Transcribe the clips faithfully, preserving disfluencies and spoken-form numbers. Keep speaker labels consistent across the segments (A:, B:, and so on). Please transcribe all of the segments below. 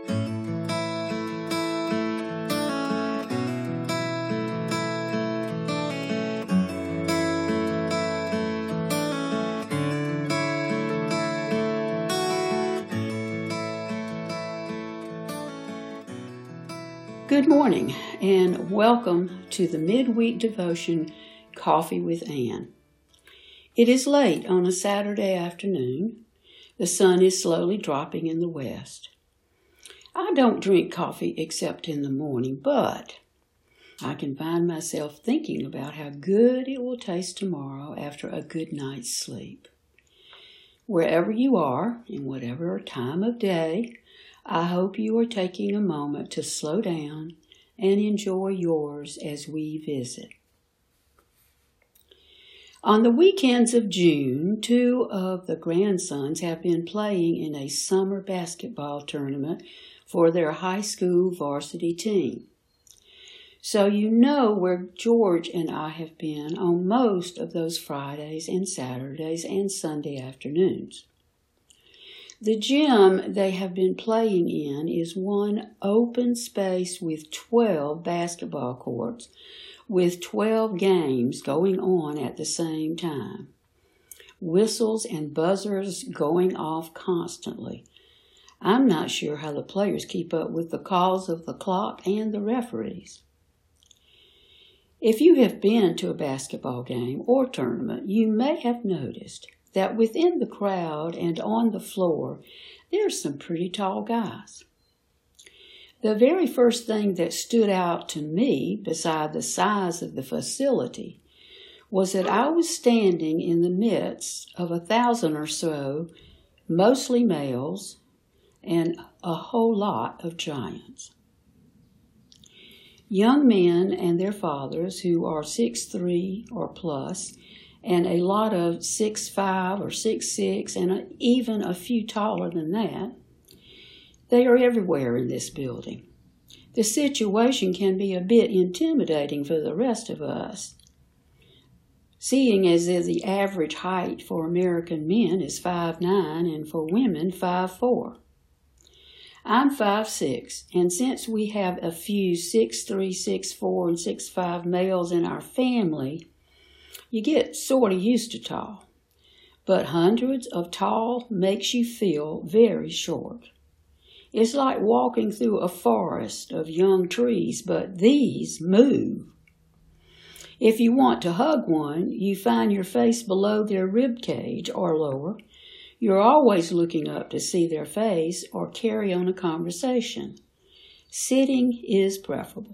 A: Good morning, and welcome to the midweek devotion, Coffee with Ann. It is late on a Saturday afternoon. The sun is slowly dropping in the west. I don't drink coffee except in the morning, but I can find myself thinking about how good it will taste tomorrow after a good night's sleep. Wherever you are, in whatever time of day, I hope you are taking a moment to slow down and enjoy yours as we visit. On the weekends of June, two of the grandsons have been playing in a summer basketball tournament for their high school varsity team. So you know where George and I have been on most of those Fridays and Saturdays and Sunday afternoons. The gym they have been playing in is one open space with twelve basketball courts, with twelve games going on at the same time. Whistles and buzzers going off constantly. I'm not sure how the players keep up with the calls of the clock and the referees. If you have been to a basketball game or tournament, you may have noticed that within the crowd and on the floor, there's some pretty tall guys. The very first thing that stood out to me, beside the size of the facility, was that I was standing in the midst of a thousand or so, mostly males, and a whole lot of giants. Young men and their fathers who are six three or plus, and a lot of six five or six six, and a, even a few taller than that. They are everywhere in this building. The situation can be a bit intimidating for the rest of us, seeing as the average height for American men is five nine and for women five four. I'm five six, and since we have a few six three, six four, and six five males in our family, you get sort of used to tall, but hundreds of tall makes you feel very short. It's like walking through a forest of young trees, but these move. If you want to hug one, you find your face below their rib cage or lower. You're always looking up to see their face or carry on a conversation. Sitting is preferable.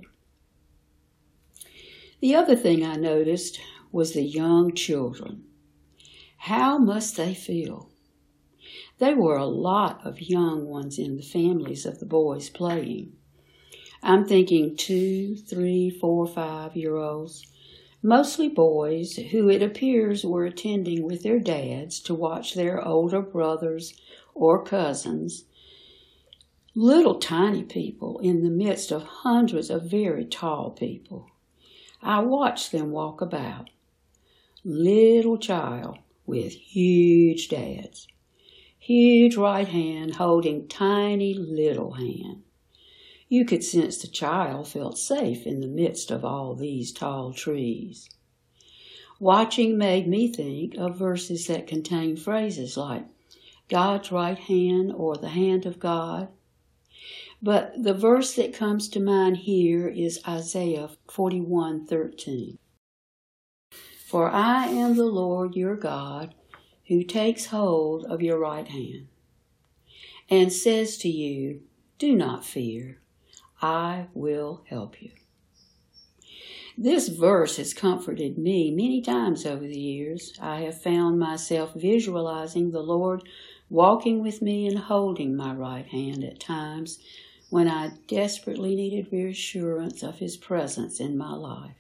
A: The other thing I noticed was the young children. How must they feel? There were a lot of young ones in the families of the boys playing. I'm thinking two, three, four, five-year-olds, mostly boys who it appears were attending with their dads to watch their older brothers or cousins, little tiny people in the midst of hundreds of very tall people. I watched them walk about. Little child with huge dads, huge right hand holding tiny little hand. You could sense the child felt safe in the midst of all these tall trees. Watching made me think of verses that contain phrases like God's right hand or the hand of God. But the verse that comes to mind here is Isaiah forty-one thirteen. For I am the Lord your God, who takes hold of your right hand, and says to you, do not fear, I will help you. This verse has comforted me many times over the years. I have found myself visualizing the Lord walking with me and holding my right hand at times when I desperately needed reassurance of His presence in my life.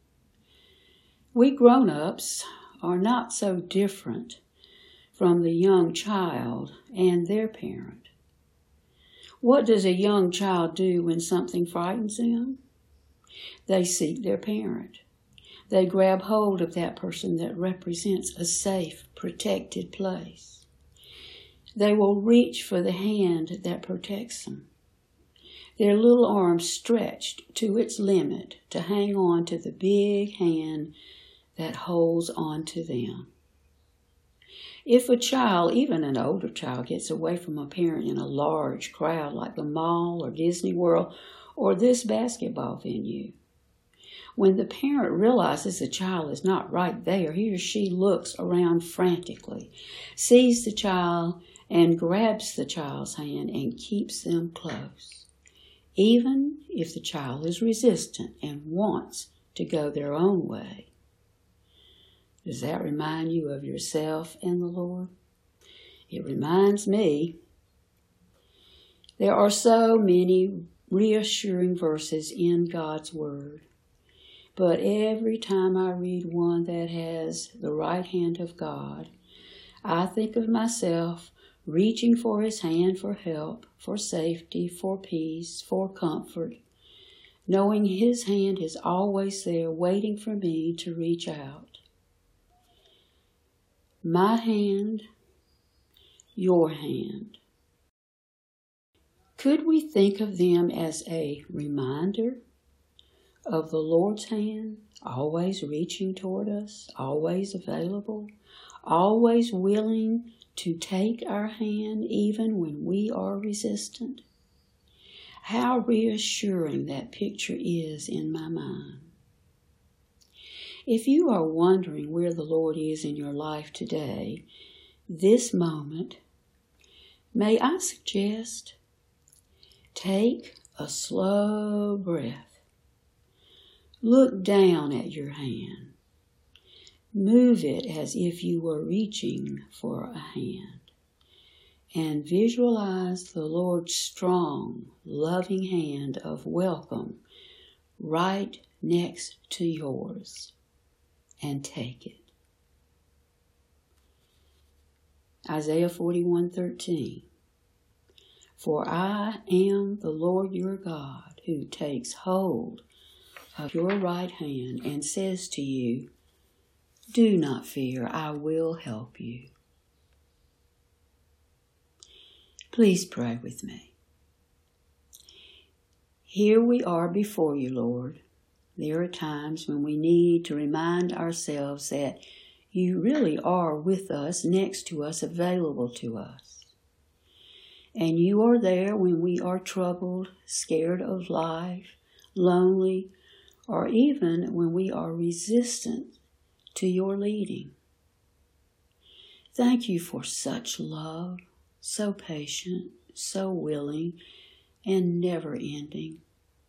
A: We grown-ups are not so different from the young child and their parent. What does a young child do when something frightens them? They seek their parent. They grab hold of that person that represents a safe, protected place. They will reach for the hand that protects them. their little arms stretched to its limit to hang on to the big hand that holds on to them. If a child, even an older child, gets away from a parent in a large crowd like the mall or Disney World or this basketball venue, when the parent realizes the child is not right there, he or she looks around frantically, sees the child, and grabs the child's hand and keeps them close, even if the child is resistant and wants to go their own way. Does that remind you of yourself and the Lord? It reminds me. There are so many reassuring verses in God's Word, but every time I read one that has the right hand of God, I think of myself reaching for His hand for help, for safety, for peace, for comfort, knowing His hand is always there waiting for me to reach out. My hand, your hand. Could we think of them as a reminder of the Lord's hand, always reaching toward us, always available, always willing to take our hand even when we are resistant? How reassuring that picture is in my mind. If you are wondering where the Lord is in your life today, this moment, may I suggest, take a slow breath. Look down at your hand. Move it as if you were reaching for a hand. And visualize the Lord's strong, loving hand of welcome right next to yours. And take it. Isaiah forty-one thirteen. For I am the Lord your God, who takes hold of your right hand and says to you, do not fear, I will help you. Please pray with me. Here we are before you, Lord. There are times when we need to remind ourselves that you really are with us, next to us, available to us. And you are there when we are troubled, scared of life, lonely, or even when we are resistant to your leading. Thank you for such love, so patient, so willing, and never ending.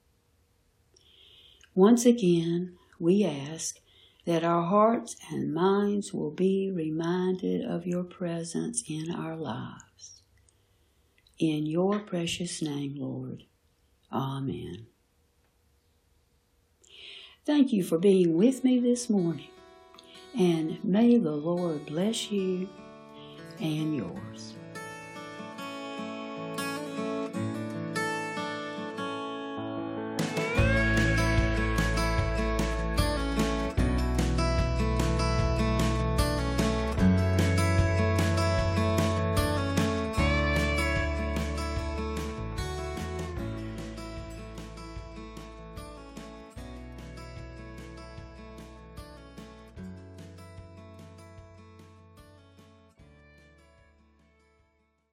A: Once again, we ask that our hearts and minds will be reminded of your presence in our lives. In your precious name, Lord. Amen. Thank you for being with me this morning, and may the Lord bless you and yours.